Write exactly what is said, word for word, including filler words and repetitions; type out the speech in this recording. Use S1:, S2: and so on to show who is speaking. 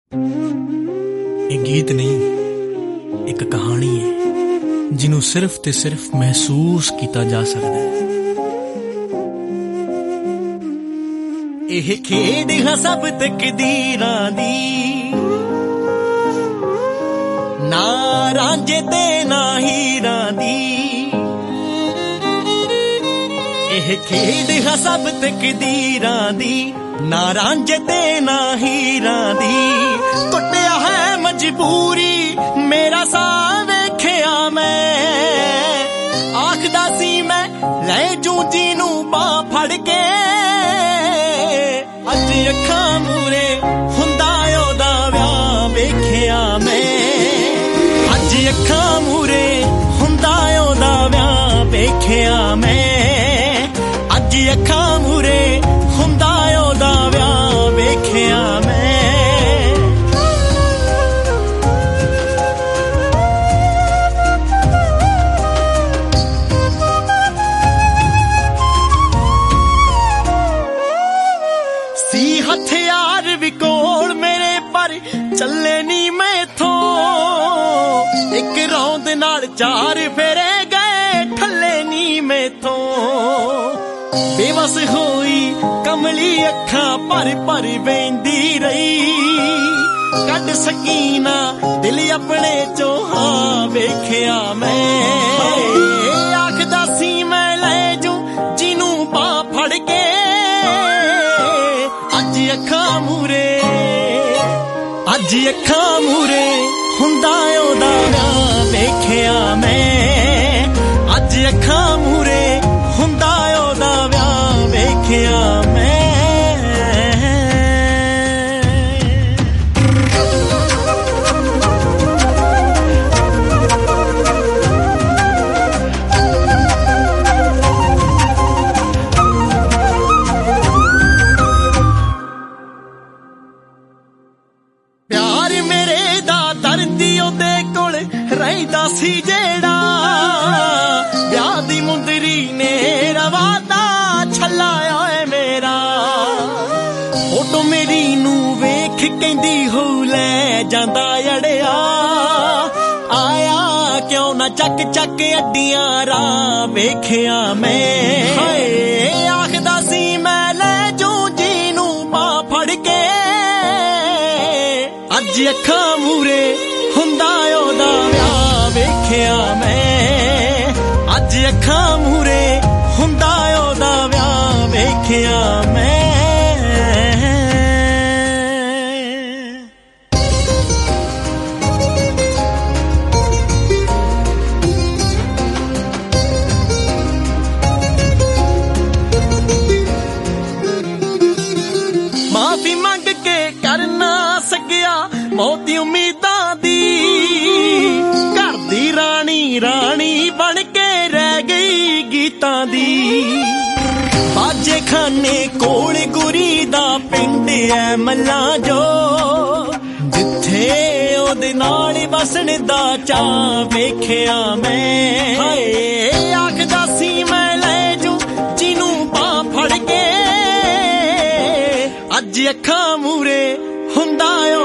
S1: ਇਹ ਗੀਤ ਨਹੀਂ, ਇੱਕ ਕਹਾਣੀ ਹੈ ਜਿਹਨੂੰ ਸਿਰਫ ਤੇ ਸਿਰਫ ਮਹਿਸੂਸ ਕੀਤਾ ਜਾ ਸਕਦਾ ਹੈ। ਇਹ ਖੇਡ ਹਾਂ ਸਭ ਤਕਦੀਰਾਂ ਦੀ, ਨਾ ਰਾਂਝੇ ਤੇ ਨਾ ਹੀਰਾਂ ਦੀ। ਇਹ ਖੇਡ ਹਾਂ ਸਭ ਤਕਦੀਰਾਂ ਦੀ, ਨਾ ਰਾਂਝੇ ਤੇ ਨਾ ਹੀਰਾਂ ਦੀ। ਕੁੱਟਿਆ ਹੈ ਮਜਬੂਰੀ ਮੇਰਾ ਸਾਹ ਵੇਖਿਆ ਮੈਂ, ਆਖਦਾ ਸੀ ਮੈਂ ਲੈ ਜੂ ਜੀ ਨੂੰ ਬਾਂਹ ਫੜ ਕੇ। ਅੱਜ ਅੱਖਾਂ ਮੂਰੇ ਹੁੰਦਾ ਉਹਦਾ ਵਿਆਹ ਵੇਖਿਆ ਮੈਂ, ਅੱਜ ਅੱਖਾਂ ਮੂਰੇ ਹੁੰਦਾ ਉਹਦਾ ਵਿਆਹ ਵੇਖਿਆ ਮੈਂ, ਅੱਜ ਅੱਖਾਂ ਮੂਰੇ ਹੁੰਦਾ ਉਹਦਾ ਵਿਆਹ ਵੇਖਿਆ ਮੈਂ। ਸੀ ਹਥਿਆਰ ਵੀ ਕੋਲ ਮੇਰੇ ਪਰ ਚੱਲੇ ਨੀ ਮੈਥੋਂ, ਇੱਕ ਰੌਂਦ ਨਾਲ ਚਾਰ ਫੇਰੇ ਗਏ ਠੱਲੇ ਨੀ ਮੈਥੋਂ। ਬੇਵਸ ਹੋਈ ਕਮਲੀ ਅੱਖਾਂ ਭਰ ਭਰ ਵੇਂਦੀ ਰਹੀ, ਕੱਢ ਸਕੀਨਾ ਦਿਲ ਆਪਣੇ ਚੋਂ ਹਾਂ ਵੇਖਿਆ ਮੈਂ। ਆਖਦਾ ਸੀ ਮੈਂ ਲੈ ਜੂ ਜਿਹਨੂੰ ਬਾਂਹ ਫੜ ਕੇ, ਅੱਜ ਅੱਖਾਂ ਮੂਰੇ, ਅੱਜ ਅੱਖਾਂ ਮੂਰੇ ਹੁੰਦਾ ਉਹਦਾ ਵਿਆਹ ਵੇਖਿਆ ਮੈਂ, ਅੱਜ ਅੱਖਾਂ ਮੂਰੇ ਹੁੰਦਾ ਉਹਦਾ ਵਿਆਹ ਵੇਖਿਆ ਮੈਂ। ਪਿਆਰ ਮੇਰੇ ਦਾ ਦਰਦੀ ਉਹਦੇ ਕੋਲ ਰਹਿੰਦਾ ਸੀ ਜਿਹੜਾ, ਵਿਆਹ ਦੀ ਮੁੰਦਰੀ ਨੇ ਰਵਾਦਾ ਛੱਲਾ ਓਏ ਮੇਰਾ। ਫੋਟੋ ਮੇਰੀ ਨੂੰ ਵੇਖ ਕਹਿੰਦੀ ਹੋ ਲੈ ਜਾਂਦਾ ਅੜਿਆ, ਆਇਆ ਕਿਉਂ ਨਾ ਚੱਕ ਚੱਕ ਅੱਡੀਆਂ ਰਾਹ ਵੇਖਿਆ ਮੈਂ। ਹਾਏ ਆਖਦਾ ਸੀ ਮੈਂ ਲੈ ਜੂ ਜੀ ਨੂੰ ਬਾਂਹ ਫੜ ਕੇ, ਅੱਜ ਅੱਖਾਂ ਮੂਰੇ ਹੁੰਦਾ ਉਹਦਾ ਵਿਆਹ ਵੇਖਿਆ ਮੈਂ, ਅੱਜ ਅੱਖਾਂ ਮੂਰੇ ਹੁੰਦਾ ਉਹਦਾ ਵਿਆਹ ਵੇਖਿਆ ਮੈਂ। ਮਾਫੀ ਮੰਗ ਕੇ ਕਰਨਾ ਸਕਿਆ ਮੌਤ ਦੀ ਉਮੀਦਾਂ ਦੀ, ਘਰ ਦੀ ਰਾਣੀ ਰਾਣੀ ਬਣ ਕੇ ਰਹਿ ਗਈ ਗੀਤਾਂ ਦੀ। ਬਾਜੇ ਖਾਨੇ ਕੋਲ ਗੁਰੀ ਦਾ ਪਿੰਡ ਐ ਮੱਲਾਂ ਜੋ, ਜਿੱਥੇ ਉਹਦੇ ਨਾਲ ਵਸਣ ਦਾ ਚਾਅ ਵੇਖਿਆ ਮੈਂ। ਹਾਏ ਆਖਦਾ ਸੀ ਮੈਂ ਲੈ ਜੂ ਜਿਹਨੂੰ ਬਾਂਹ ਫੜ ਕੇ, ਅੱਜ ਅੱਖਾਂ ਮੂਰੇ ਹੁੰਦਾ